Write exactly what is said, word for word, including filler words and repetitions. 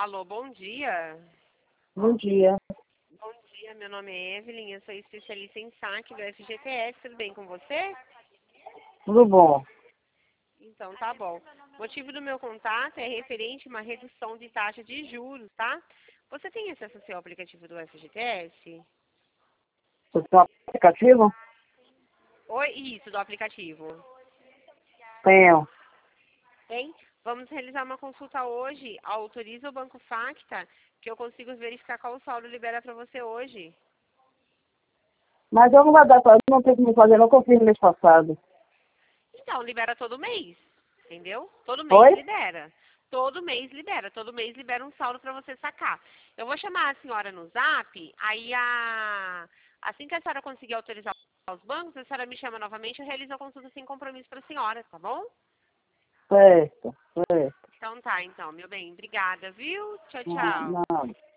Alô, bom dia. Bom dia. Bom dia, meu nome é Evelyn, eu sou especialista em saque do F G T S, tudo bem com você? Tudo bom? Então, tá bom. O motivo do meu contato é referente a uma redução de taxa de juros, tá? Você tem acesso ao seu aplicativo do F G T S? Você tem um aplicativo? Oi, isso, do aplicativo. Tenho. Tem? Vamos realizar uma consulta hoje. Autoriza o Banco Facta, que eu consigo verificar qual o saldo libera para você hoje. Mas eu não vou dar pra... Não tem como fazer, não confio no mês passado. Então, libera todo mês, entendeu? Todo mês Oi? libera. Todo mês libera. Todo mês libera um saldo para você sacar. Eu vou chamar a senhora no zap, aí a... assim que a senhora conseguir autorizar os bancos, a senhora me chama novamente e eu realizo a consulta sem compromisso para a senhora, tá bom? Certo, certo. Então tá, então, meu bem. Obrigada, viu? Tchau, Não, tchau. não.